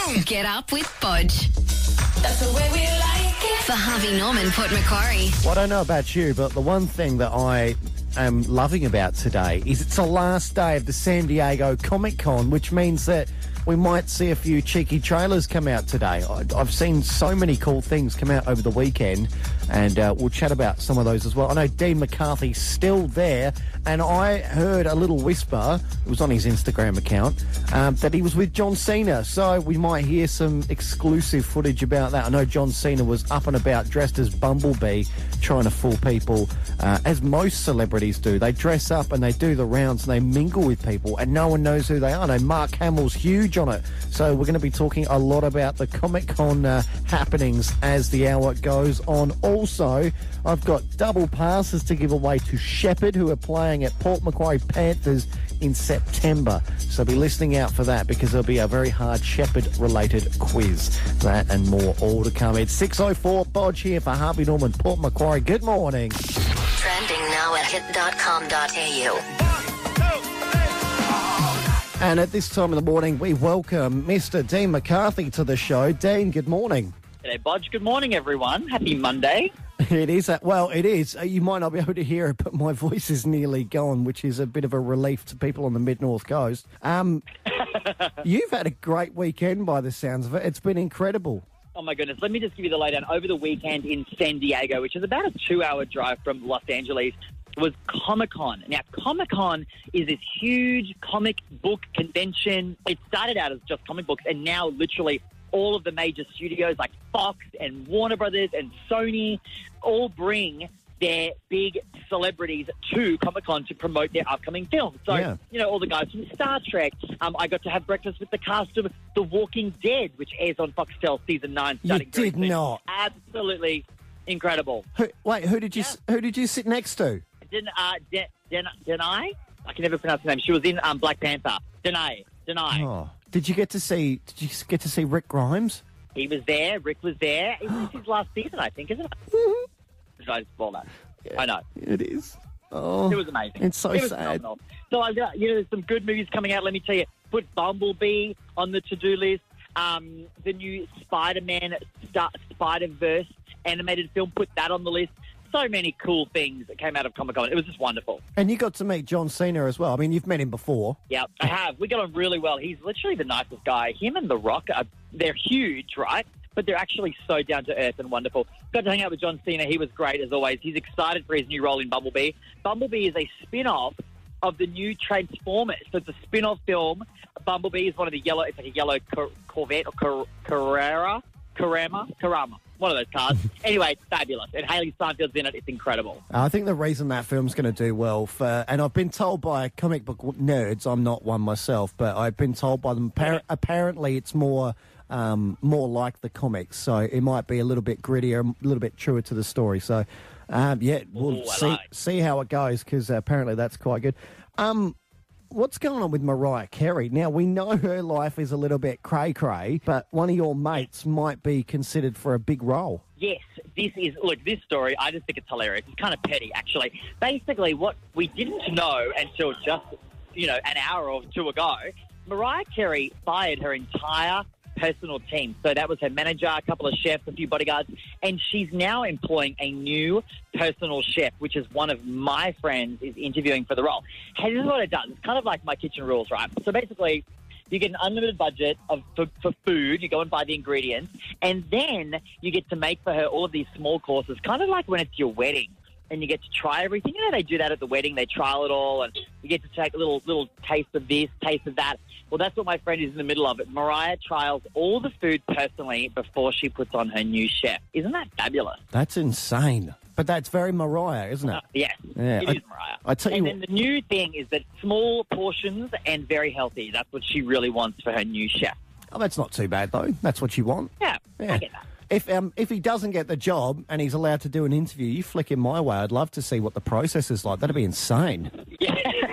Get up with Bodge. That's the way we like it. For Harvey Norman, Port Macquarie. Well, I don't know about you, but the one thing that I am loving about today is it's the last day of the San Diego Comic Con, which means that we might see a few cheeky trailers come out today. I've seen so many cool things come out over the weekend, and we'll chat about some of those as well. I know Dean McCarthy's still there, and I heard a little whisper, it was on his Instagram account, that he was with John Cena, so we might hear some exclusive footage about that. I know John Cena was up and about dressed as Bumblebee, trying to fool people, as most celebrities do. They dress up and they do the rounds and they mingle with people, and no one knows who they are. I know Mark Hamill's huge on it, so we're going to be talking a lot about the Comic-Con happenings as the hour goes on. Also, I've got double passes to give away to Shepherd, who are playing at Port Macquarie Panthers in September. So be listening out for that, because there'll be a very hard Shepherd-related quiz. That and more all to come. It's 6:04, Bodge here for Harvey Norman, Port Macquarie. Good morning. Trending now at hit.com.au. And at this time of the morning, we welcome Mr. Dean McCarthy to the show. Dean, good morning. G'day, Bodge. Good morning, everyone. Happy Monday. It is. Well, it is. You might not be able to hear it, but my voice is nearly gone, which is a bit of a relief to people on the mid-north coast. You've had a great weekend by the sounds of it. It's been incredible. Oh, my goodness. Let me just give you the lowdown. Over the weekend in San Diego, which is about a 2-hour drive from Los Angeles, was Comic-Con. Now, Comic-Con is this huge comic book convention. It started out as just comic books, and now literally all of the major studios like Fox and Warner Brothers and Sony all bring their big celebrities to Comic-Con to promote their upcoming films. So, you know, all the guys from Star Trek. I got to have breakfast with the cast of The Walking Dead, which airs on Foxtel Season 9. You did not. Absolutely incredible. Who did you sit next to? Denai? I can never pronounce her name. She was in Black Panther. Denai. Oh. Did you get to see Rick Grimes? He was there. Rick was there. It was his last season, I think, isn't it? Mm-hmm. I know. It is. Oh, it was amazing. It's so sad. Phenomenal. So I've got, there's some good movies coming out. Let me tell you. Put Bumblebee on the to-do list. The new Spider-Man Spider-Verse animated film. Put that on the list. So many cool things that came out of Comic-Con. It was just wonderful. And you got to meet John Cena as well. I mean, you've met him before. Yeah, I have. We got on really well. He's literally the nicest guy. Him and The Rock, they're huge, right? But they're actually so down to earth and wonderful. Got to hang out with John Cena. He was great, as always. He's excited for his new role in Bumblebee. Bumblebee is a spin-off of the new Transformers. So it's a spin-off film. Bumblebee is one of the yellow, it's like a yellow Corvette or Carrama. One of those cars. Anyway, it's fabulous. And Hayley Steinfeld's in it. It's incredible. I think the reason that film's going to do well, and I've been told by comic book nerds, I'm not one myself, but I've been told by them, apparently it's more like the comics, so it might be a little bit grittier, a little bit truer to the story. So, we'll see how it goes, because apparently that's quite good. What's going on with Mariah Carey? Now, we know her life is a little bit cray-cray, but one of your mates might be considered for a big role. Yes, this story, I just think it's hilarious. It's kind of petty, actually. Basically, what we didn't know until just, an hour or two ago, Mariah Carey fired her entire personal team. So that was her manager, a couple of chefs, a few bodyguards, and she's now employing a new personal chef, which is one of my friends is interviewing for the role. Hey, this is what it does. It's kind of like My Kitchen Rules, right? So basically, you get an unlimited budget for food. You go and buy the ingredients, and then you get to make for her all of these small courses, kind of like when it's your wedding. And you get to try everything. They do that at the wedding. They trial it all, and you get to take a little taste of this, taste of that. Well, that's what my friend is in the middle of it. Mariah trials all the food personally before she puts on her new chef. Isn't that fabulous? That's insane. But that's very Mariah, isn't it? Yes, yeah, it is Mariah. I tell you then the new thing is that small portions and very healthy. That's what she really wants for her new chef. Oh, that's not too bad, though. That's what you want. Yeah. I get that. If he doesn't get the job and he's allowed to do an interview, you flick him my way. I'd love to see what the process is like. That'd be insane. Yeah,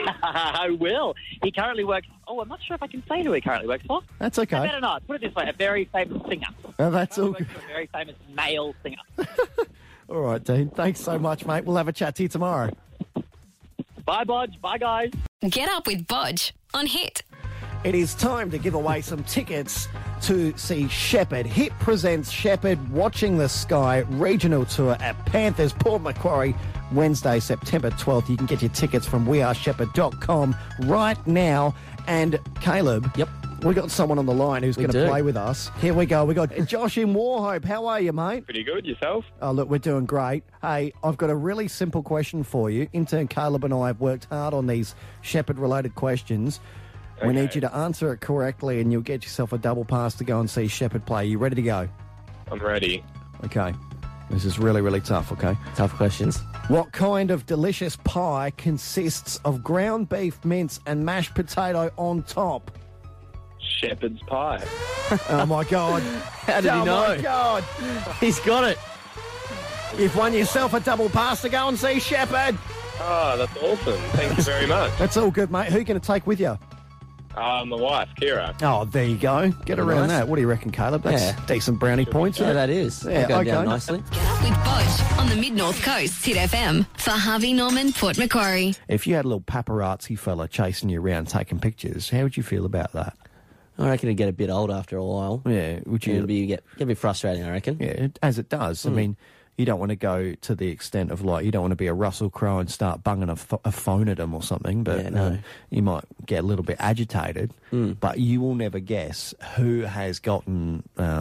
I will. He currently works... Oh, I'm not sure if I can say who he currently works for. That's okay. I better not. Put it this way, a very famous singer. Oh, that's all good. A very famous male singer. All right, Dean. Thanks so much, mate. We'll have a chat to you tomorrow. Bye, Bodge. Bye, guys. Get up with Bodge on Hit. It is time to give away some tickets to see Shepherd. Hit presents Shepherd Watching the Sky regional tour at Panthers Port Macquarie, Wednesday, September 12th. You can get your tickets from weareshepherd.com right now. And Caleb, Yep. we got someone on the line who's going to play with us. Here we go. We got Josh in Warhope. How are you, mate? Pretty good. Yourself? Oh, look, we're doing great. Hey, I've got a really simple question for you. Intern Caleb and I have worked hard on these Shepherd-related questions. We Okay. need you to answer it correctly and you'll get yourself a double pass to go and see Shepherd play. You ready to go? I'm ready. Okay. This is really, really tough, okay? Tough questions. What kind of delicious pie consists of ground beef, mince and mashed potato on top? Shepherd's pie. Oh, my God. How did he know? Oh, my God. He's got it. You've won yourself a double pass to go and see Shepherd. Oh, that's awesome. Thank you very much. That's all good, mate. Who are you going to take with you? My wife, Kira. Oh, there you go. Get around nice. that. What do you reckon, Caleb? That's Yeah. decent brownie points. Yeah, isn't it? that is. Yeah, Going down okay. nicely. Get up with Bodge on the Mid-North Coast, Hit FM. For Harvey Norman, Port Macquarie. If you had a little paparazzi fella chasing you around taking pictures, how would you feel about that? I reckon it'd get a bit old after a while. Yeah, would you? It'd get a bit frustrating, I reckon. Yeah, as it does. I mean, you don't want to go to the extent of you don't want to be a Russell Crowe and start bunging a phone at them or something, but Yeah, no. you might get a little bit agitated. But you will never guess who has gotten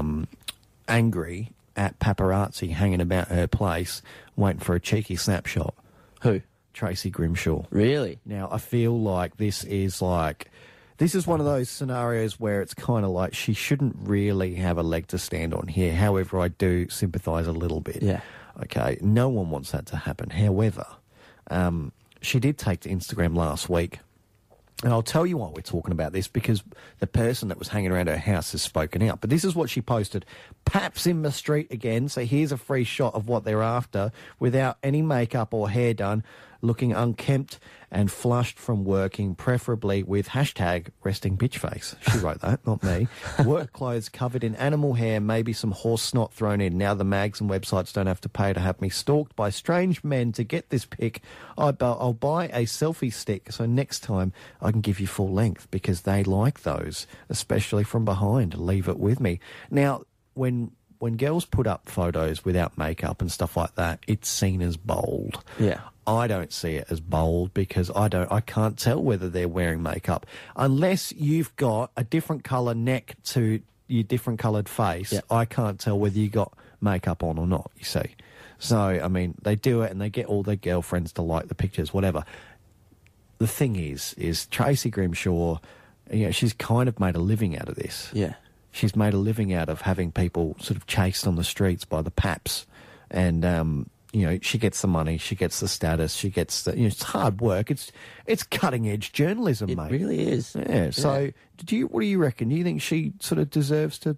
angry at paparazzi hanging about her place waiting for a cheeky snapshot. Who? Tracy Grimshaw. Really? Now, I feel like this is one of those scenarios where it's kind of like she shouldn't really have a leg to stand on here. However, I do sympathise a little bit. Yeah. Okay, no one wants that to happen. However, she did take to Instagram last week. And I'll tell you why we're talking about this, because the person that was hanging around her house has spoken out. But this is what she posted. Paps in the street again. So here's a free shot of what they're after without any makeup or hair done, looking unkempt and flushed from working, preferably with hashtag resting bitch face. She wrote that, not me. Work clothes covered in animal hair, maybe some horse snot thrown in. Now the mags and websites don't have to pay to have me stalked by strange men to get this pic. I'll buy a selfie stick so next time I can give you full length, because they like those, especially from behind. Leave it with me. Now, when girls put up photos without makeup and stuff like that, it's seen as bold. Yeah. I don't see it as bold because I can't tell whether they're wearing makeup unless you've got a different colour neck to your different coloured face. Yeah. I can't tell whether you got makeup on or not, you see. So, I mean, they do it and they get all their girlfriends to like the pictures, whatever. The thing is Tracy Grimshaw, she's kind of made a living out of this. Yeah. She's made a living out of having people sort of chased on the streets by the paps. And, she gets the money, she gets the status, she gets the, it's hard work. It's cutting edge journalism, It mate. really is. Yeah. So, what do you reckon? Do you think she sort of deserves to,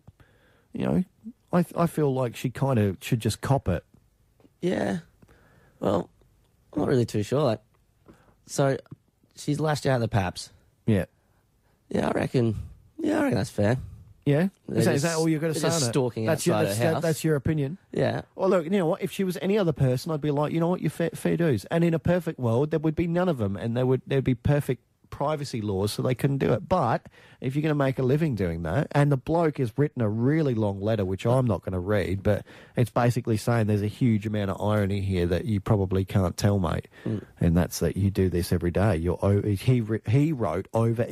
I feel like she kind of should just cop it. Yeah. Well, I'm not really too sure. So, she's lashed out the paps. Yeah. Yeah, I reckon that's fair. Yeah? They're Is that all you've got to they're say just on it? stalking That's outside her house. That's your opinion? Yeah. Well, look, you know what? If she was any other person, I'd be like, you know what, you're fair dues. And in a perfect world, there would be none of them, and there'd be perfect privacy laws, so they couldn't do it. But if you're going to make a living doing that, and the bloke has written a really long letter, which I'm not going to read, but it's basically saying there's a huge amount of irony here that you probably can't tell, mate. And that's that you do this every day. He wrote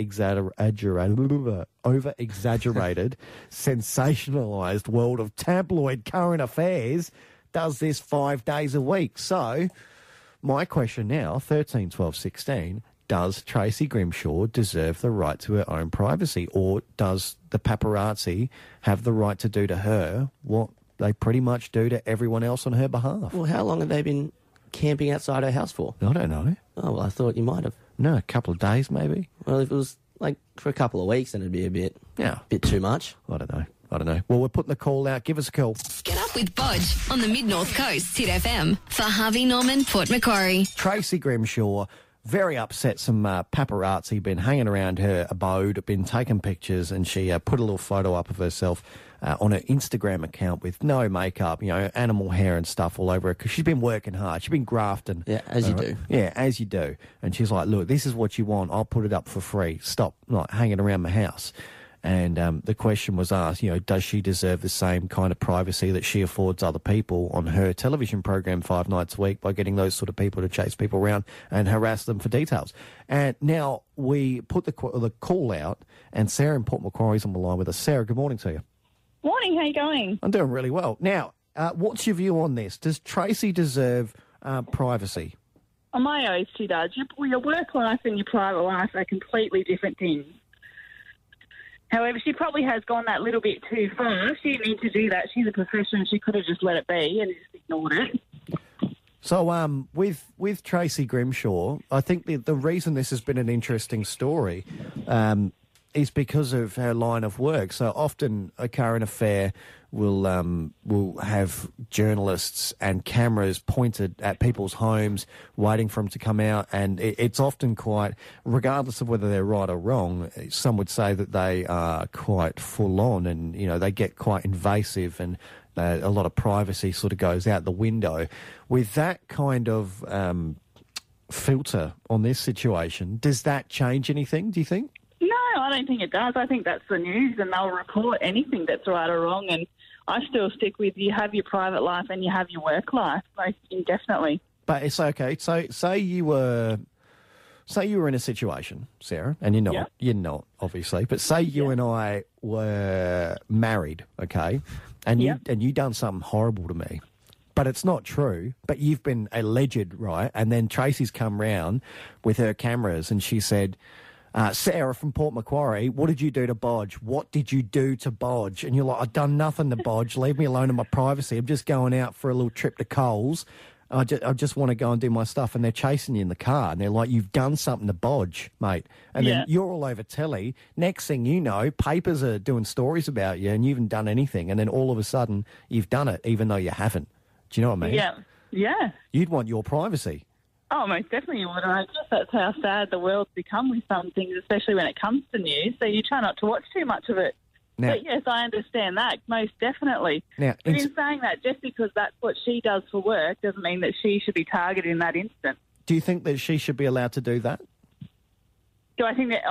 over-exaggerated, sensationalised world of tabloid current affairs, does this 5 days a week. So my question now, 13, 12, 16, does Tracy Grimshaw deserve the right to her own privacy, or does the paparazzi have the right to do to her what they pretty much do to everyone else on her behalf? Well, how long have they been camping outside her house for? I don't know. Oh, well, I thought you might have. No, a couple of days maybe. Well, if it was for a couple of weeks, then it'd be a bit too much. I don't know. Well, we're putting the call out. Give us a call. Get up with Bodge on the Mid-North Coast, Hit FM. For Harvey Norman, Port Macquarie. Tracy Grimshaw very upset. Some paparazzi been hanging around her abode, been taking pictures, and she put a little photo up of herself on her Instagram account with no makeup, animal hair and stuff all over her, because she's been working hard. She's been grafting. Yeah, as you do. Yeah, as you do. And she's like, look, this is what you want. I'll put it up for free. Stop hanging around my house. And the question was asked, does she deserve the same kind of privacy that she affords other people on her television program 5 nights a week by getting those sort of people to chase people around and harass them for details? And now we put the call out, and Sarah in Port Macquarie's on the line with us. Sarah, good morning to you. Morning, how you going? I'm doing really well. Now, what's your view on this? Does Tracy deserve privacy? On my oath, she does. Your work life and your private life are completely different things. However, she probably has gone that little bit too far. She didn't need to do that. She's a professional. She could have just let it be and just ignored it. So with Tracy Grimshaw, I think the reason this has been an interesting story is because of her line of work. So often a current affair will have journalists and cameras pointed at people's homes, waiting for them to come out, and it's often quite, regardless of whether they're right or wrong, some would say that they are quite full on, and they get quite invasive, and a lot of privacy sort of goes out the window. With that kind of filter on this situation, does that change anything, do you think? No, I don't think it does. I think that's the news, and they'll report anything that's right or wrong. And I still stick with you have your private life and you have your work life, most indefinitely. But it's okay. So say you were in a situation, Sarah, and you're not. Yeah. You're not, obviously. But say you and I were married, okay, and you done something horrible to me. But it's not true. But you've been alleged, right? And then Tracy's come round with her cameras, and she said, Sarah from Port Macquarie, what did you do to Bodge? What did you do to Bodge? And you're like, I've done nothing to Bodge. Leave me alone in my privacy. I'm just going out for a little trip to Coles. I just want to go and do my stuff. And they're chasing you in the car. And they're like, you've done something to Bodge, mate. And then you're all over telly. Next thing you know, papers are doing stories about you and you haven't done anything. And then all of a sudden, you've done it, even though you haven't. Do you know what I mean? Yeah. Yeah. You'd want your privacy. Oh, most definitely you would. And I guess that's how sad the world's become with some things, especially when it comes to news. So you try not to watch too much of it. Now, but yes, I understand that, most definitely. Now, but in saying that, just because that's what she does for work doesn't mean that she should be targeted in that instant. do you think that she should be allowed to do that? Do I think that,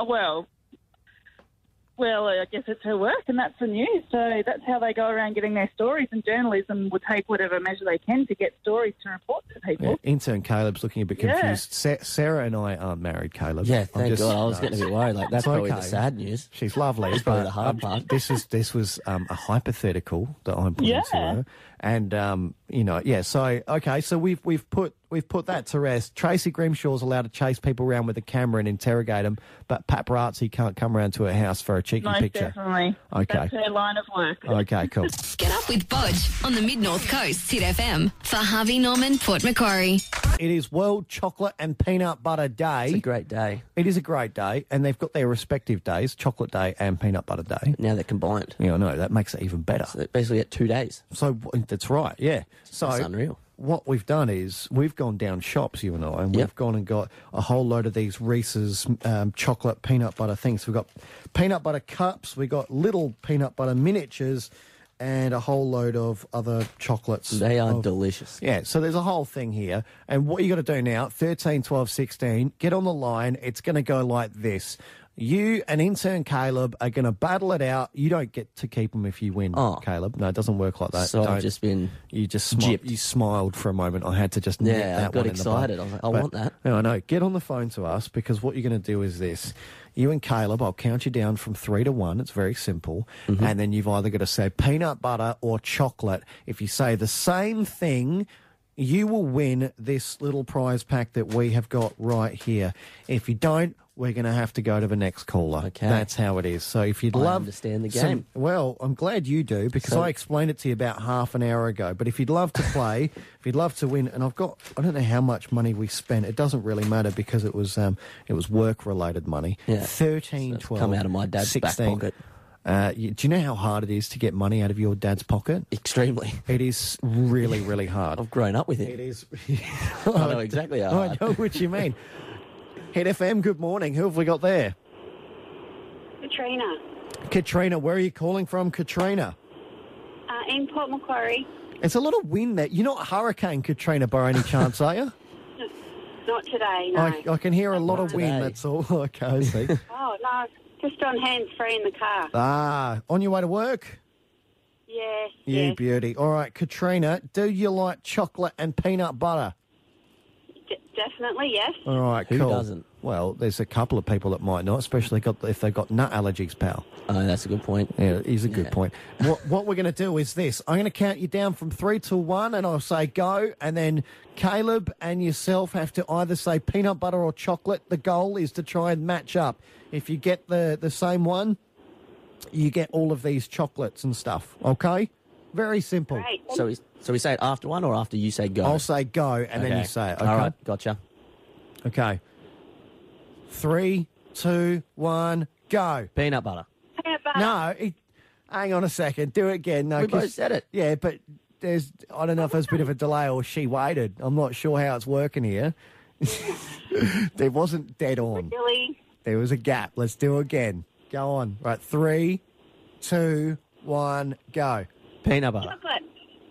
well, I guess it's her work and that's the news. So that's how they go around getting their stories, and journalism will take whatever measure they can to get stories to report to people. Yeah, intern Caleb's looking a bit confused. Sarah and I aren't married, Caleb. Yeah, thank God. I was getting a bit worried. Like, that's probably okay. the sad news. She's lovely. That's probably the hard part. This was a hypothetical that I'm putting to her. And, so we've put that to rest. Tracy Grimshaw's allowed to chase people around with a camera and interrogate them, but paparazzi can't come around to her house for a cheeky picture. Definitely. Okay. That's her line of work. Okay, cool. Get up with Bodge on the Mid-North Coast, Hit FM. For Harvey Norman, Port Macquarie. It is World Chocolate and Peanut Butter Day. It's a great day. It is a great day, and they've got their respective days, Chocolate Day and Peanut Butter Day. Now they're combined. Yeah, I know. That makes it even better. So they basically get 2 days. So that's right, yeah. So That's unreal. What we've done is we've gone down shops, you and I, and Yep. we've gone and got a whole load of these Reese's chocolate peanut butter things. We've got peanut butter cups, we've got little peanut butter miniatures, and a whole load of other chocolates. They are delicious. Yeah, so there's a whole thing here. And what you got to do now, 13, 12, 16, get on the line. It's going to go like this. You and intern Caleb are going to battle it out. You don't get to keep them if you win, Caleb. No, it doesn't work like that. So I've just been You just gypped. You smiled for a moment. I had to just nip Yeah, that I got one in the bud. excited. I was like, I want that. No, I know. Get on the phone to us, because what you're going to do is this. You and Caleb, I'll count you down from 3 to 1. It's very simple. Mm-hmm. And then you've either got to say peanut butter or chocolate. If you say the same thing, you will win this little prize pack that we have got right here. If you don't, we're going to have to go to the next caller. Okay. That's how it is. So if you'd I love... understand the game. Well, I'm glad you do, because So- I explained it to you about half an hour ago. But if you'd love to play, if you'd love to win, and I don't know how much money we spent. It doesn't really matter, because it was work-related money. Yeah. 13, So it's 12, come out of my dad's back 16. pocket. Do you know how hard it is to get money out of your dad's pocket? Extremely. It is really, really hard. I've grown up with It it. is. I know exactly how I hard. know what you mean. Hit FM, good morning. Who have we got there? Katrina. Katrina, where are you calling from, Katrina? In Port Macquarie. It's a lot of wind there. You're not Hurricane Katrina by any chance, are you? Not today, no. I can hear a lot Not of wind, today. that's all. Okay, see. Oh, no. Just on hands-free in the car. Ah, on your way to work? Yes, You yes. beauty. All right, Katrina, do you like chocolate and peanut butter? Definitely, yes. All right, Who cool. doesn't? Well, there's a couple of people that might not, especially if they've got nut allergies, pal. Oh, that's a good point. Yeah, is a good Yeah. point. What we're going to do is this. I'm going to count you down from 3 to 1, and I'll say go, and then Caleb and yourself have to either say peanut butter or chocolate. The goal is to try and match up. If you get the same one, you get all of these chocolates and stuff, okay? Very simple. Great. So we say it after one or after you say go? I'll say go, and then you say it, okay? All right, gotcha. Okay. 3, 2, 1, go. Peanut butter. Peanut butter. No, hang on a second. Do it again. No, We both 'cause- said it. Yeah, but I don't know if there's a bit of a delay or she waited. I'm not sure how it's working here. There wasn't dead on. Really? There was a gap. Let's do it again. Go on. Right, 3, 2, 1, go. Peanut butter. Chocolate.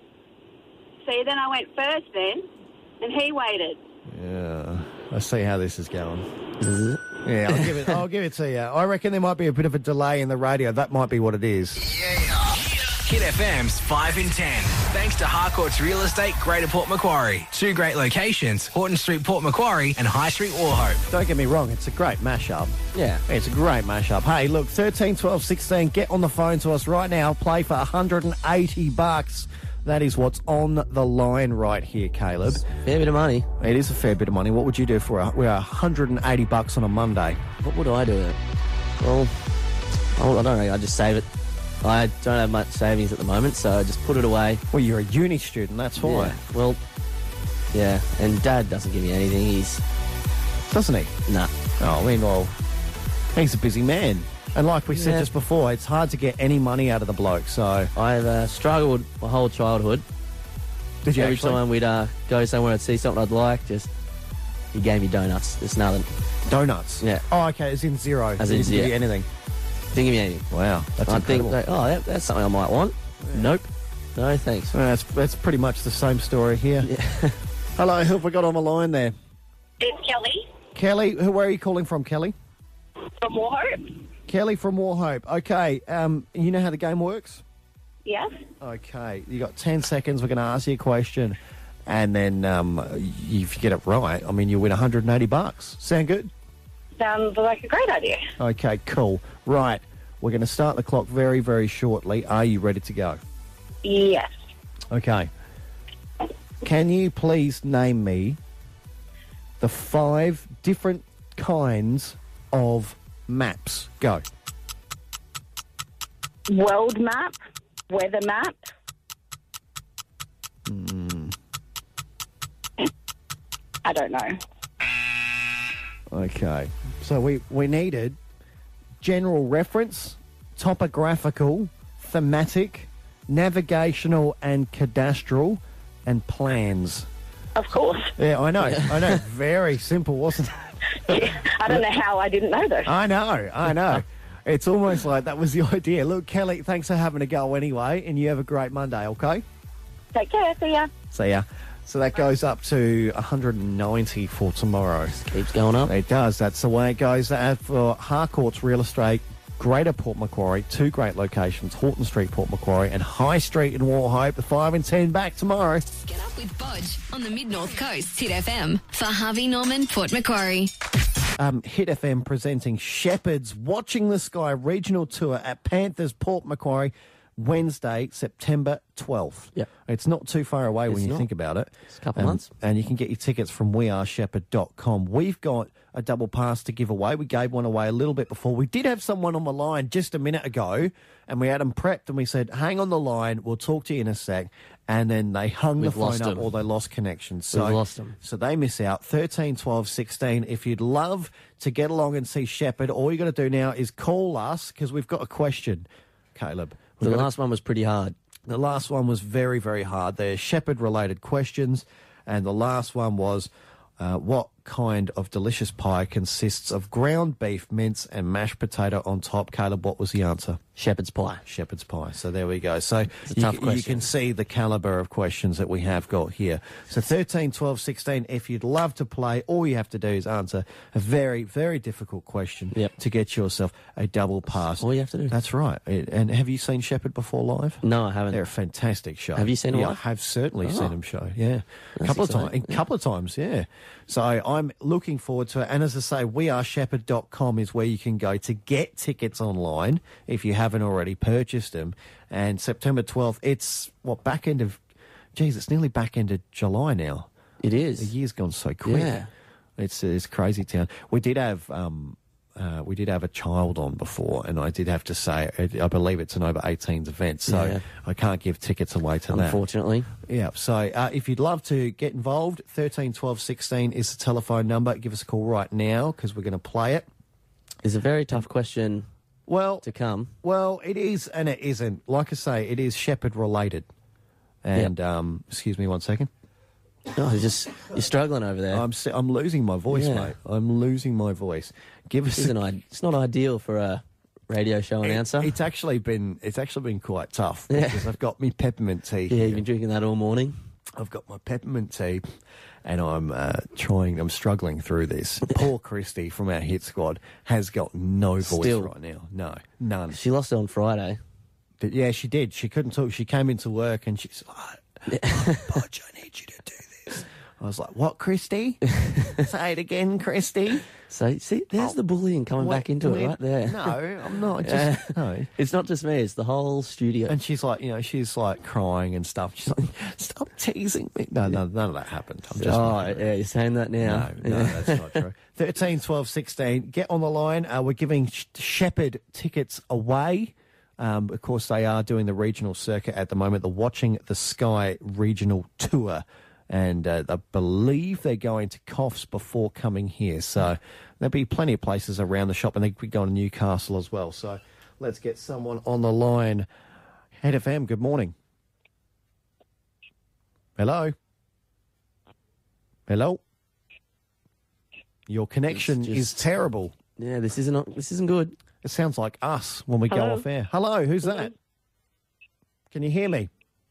See, then I went first then, and he waited. Yeah, I see how this is going. Is it? Yeah, I'll give it to you. I reckon there might be a bit of a delay in the radio. That might be what it is. Hit FM's 5 in 10. Thanks to Harcourt's Real Estate, Greater Port Macquarie. 2 great locations, Horton Street, Port Macquarie and High Street, Wauchope. Don't get me wrong, it's a great mashup. Yeah. It's a great mashup. Hey, look, 13, 12, 16, get on the phone to us right now. Play for $180. That is what's on the line right here, Caleb. Fair bit of money. It is a fair bit of money. What would you do for we're $180 on a Monday? What would I do with it? Well, I don't know. I just save it. I don't have much savings at the moment, so I just put it away. Well, you're a uni student, that's why. Yeah. Well, yeah. And Dad doesn't give me anything. He's Doesn't he? nah. Oh, well, he's a busy man. And like we said Yeah. just before, it's hard to get any money out of the bloke, so... I've struggled my whole childhood. Did you Every actually? time we'd go somewhere, I'd see something I'd like. Just he gave me donuts. There's nothing. Donuts? Yeah. Oh, okay, as in zero. As He in didn't give you zero. anything. Didn't give me anything. Wow, that's I think, incredible. that's something I might want. Nope. No, thanks. Well, that's pretty much the same story here. Yeah. Hello, who have we got on the line there? It's Kelly Kelly, where are you calling from, Kelly? from Wauchope. Kelly from Wauchope. Okay, you know how the game works? Yes. Okay, you got 10 seconds. We're going to ask you a question, and then if you get it right, I mean, you win $180. Sound good? Sounds like a great idea. Okay, cool. Right, we're going to start the clock very, very shortly. Are you ready to go? Yes. Okay. Can you please name me the 5 different kinds of maps? Go. World map, weather map. I don't know. Okay. So we needed general reference, topographical, thematic, navigational and cadastral, and plans. Of course. Yeah, I know. Very simple, wasn't it? I don't know how I didn't know those. I know. It's almost like that was the idea. Look, Kelly, thanks for having a go anyway, and you have a great Monday, okay? Take care. See ya. See ya. So that goes up to 190 for tomorrow. Keeps going up. It does. That's the way it goes. For Harcourt's Real Estate, Greater Port Macquarie, 2 great locations, Horton Street, Port Macquarie, and High Street in Wauchope. The 5 and 10 back tomorrow. Get up with Bodge on the Mid-North Coast, Hit FM. For Harvey Norman, Port Macquarie. Hit FM presenting Shepherds Watching the Sky regional tour at Panthers Port Macquarie, Wednesday, September 12th. Yep. It's not too far away when It's you not. think about it. It's a couple months. And you can get your tickets from weareshepherd.com. We've got a double pass to give away. We gave one away a little bit before. We did have someone on the line just a minute ago, and we had them prepped, and we said, hang on the line, we'll talk to you in a sec. And then they hung We've the phone lost up them. or they lost connection. So, We've lost them. So they miss out. 13, 12, 16. If you'd love to get along and see Shepherd, all you got to do now is call us because we've got a question, Caleb. The We've got a- last one was pretty hard. the last one was very, very hard. They're Shepherd-related questions, and the last one was, what kind of delicious pie consists of ground beef, mince, and mashed potato on top? Caleb, what was the answer? Shepherd's pie. Shepherd's pie. So there we go. So a tough you question. can see the calibre of questions that we have got here. So 13, 12, 16, if you'd love to play, all you have to do is answer a very, very difficult question to get yourself a double pass. All you have to do. That's right. And have you seen Shepherd before live? No, I haven't. They're a fantastic show. Have you seen them Yeah, live? I have certainly seen them show. Yeah, a That's couple of exciting. times. A couple of times. Yeah. So I'm looking forward to it. And as I say, weareshepherd.com is where you can go to get tickets online if you haven't already purchased them. And September 12th, it's back end of. Geez, it's nearly back end of July now. It is. The year's gone so quick. Yeah. It's crazy town. We did have a child on before, and I did have to say, I believe it's an over 18s event, so Yeah. I can't give tickets away to that. Unfortunately. Yeah, so if you'd love to get involved, 13 12 16 is the telephone number. Give us a call right now because we're going to play it. It's a very tough question to come. Well, it is and it isn't. Like I say, it is Shepherd related. And, excuse me one second. Oh, you're struggling over there. I'm losing my voice, Yeah. mate. I'm losing my voice. Give us It's not ideal for a radio show announcer. It's actually been quite tough because I've got me peppermint tea. Yeah, you've been drinking that all morning. I've got my peppermint tea, and I'm struggling through this. Poor Christy from our hit squad has got no voice Still. right now. No, none. She lost it on Friday. But yeah, she did. She couldn't talk. She came into work and she's like, Podge, I need you to do this. I was like, what, Christy? Say it again, Christy. So, see, there's the bullying coming back into it right there. No, I'm not. No. It's not just me, it's the whole studio. And she's like, she's like crying and stuff. She's like, stop teasing me. No, none of that happened. I'm just. Yeah, you're saying that now. No, that's not true. 13, 12, 16. Get on the line. We're giving Shepherd tickets away. Of course, they are doing the regional circuit at the moment, the Watching the Sky regional tour. And I believe they're going to Coffs before coming here. So there'll be plenty of places around the shop, and they could be going to Newcastle as well. So let's get someone on the line. Head FM, good morning. Hello? Hello? Your connection is terrible. Yeah, this isn't good. It sounds like us when we go Hello? off air. Hello, who's that? Can you hear me?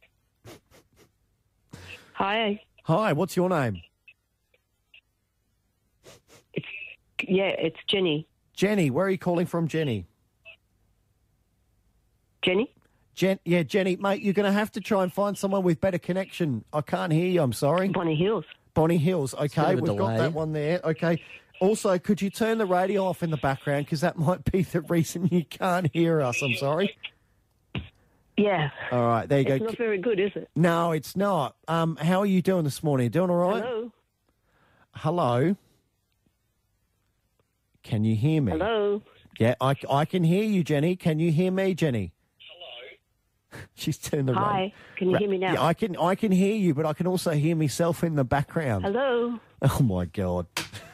Hi. Hi, what's your name? It's Jenny. Jenny, where are you calling from, Jenny? Jenny? Jenny, mate, you're going to have to try and find someone with better connection. I can't hear you, I'm sorry. Bonnie Hills. Bonnie Hills, okay, bit of a we've got delay. that one there, okay. Also, could you turn the radio off in the background, because that might be the reason you can't hear us, I'm sorry. Yeah. All right, there you go. It's not very good, is it? No, it's not. How are you doing this morning? Doing all right? Hello? Hello? Can you hear me? Hello? Yeah, I can hear you, Jenny. Can you hear me, Jenny? Hello? She's turned the radio. Hi. Can you hear me now? Yeah, I can hear you, but I can also hear myself in the background. Hello? Oh, my God.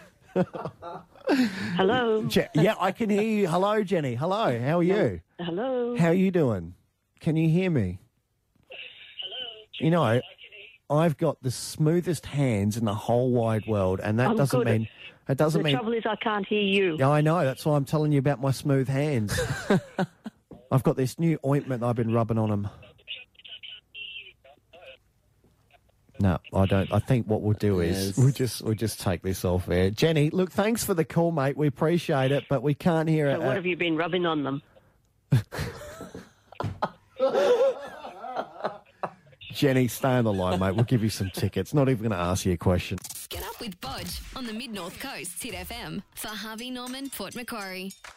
Hello? Yeah, I can hear you. Hello, Jenny. Hello, how are you? Hello? How are you doing? Can you hear me? You know, I've got the smoothest hands in the whole wide world, and that I'm doesn't good. mean... It doesn't The mean... trouble is I can't hear you. Yeah, I know. That's why I'm telling you about my smooth hands. I've got this new ointment I've been rubbing on them. No, I don't. I think what we'll do is we'll just take this off air. Jenny, look, thanks for the call, mate. We appreciate it, but we can't hear it. So what have you been rubbing on them? Jenny, stay on the line, mate. We'll give you some tickets. Not even going to ask you a question. Get up with Bodge on the Mid-North Coast, Hit FM, for Harvey Norman, Port Macquarie.